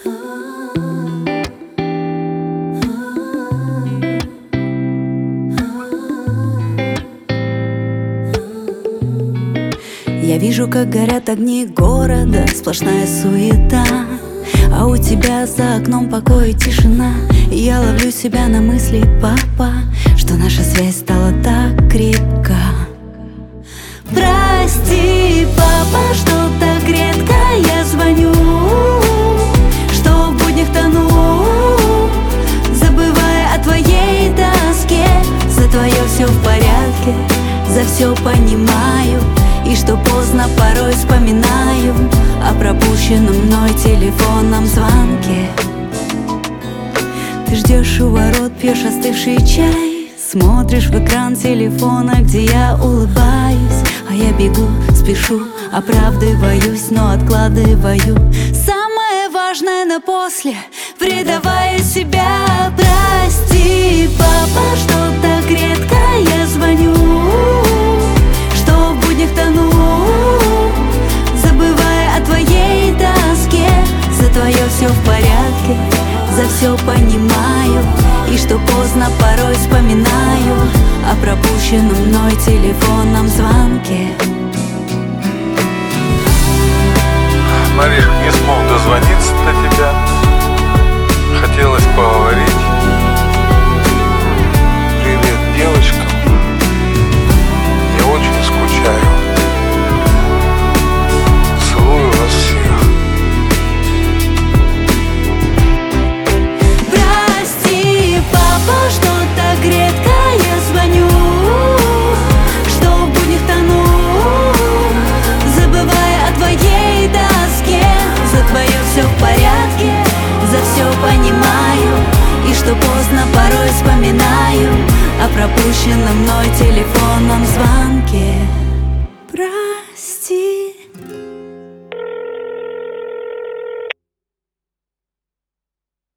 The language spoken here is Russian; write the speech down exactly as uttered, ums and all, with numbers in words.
Я вижу, как горят огни города, сплошная суета, а у тебя за окном покой и тишина. И я ловлю себя на мысли, папа, что наша связь стала так крепка. Прости, папа, что так редко я звоню, что в буднях тону, забывая о твоей тоске. За твое все в порядке, за все понимаю, и что поздно порой вспоминаю о пропущенном мной телефонном звонке. Ты ждешь у ворот, пьешь остывший чай, смотришь в экран телефона, где я улыбаюсь, а я бегу, спешу, оправдываюсь, но откладываю самое важное на после, предавая себя. Прости, папа, что так редко я звоню, что в буднях тону, забывая о твоей тоске. За твое все в порядке, за все понимаю, и что поздно порой вспоминаю о пропущенном мной телефонном звонке. Мариш, не смог дозвониться до тебя, хотелось поговорить. Привет, девочка, я очень скучаю. Целую вас всех. Прости, папа, что так редко я звоню, что в буднях тону, забывая о твоей тоске. За твое все в порядке, за все понимаю, и что поздно порой вспоминаю о пропущенном мной телефоне.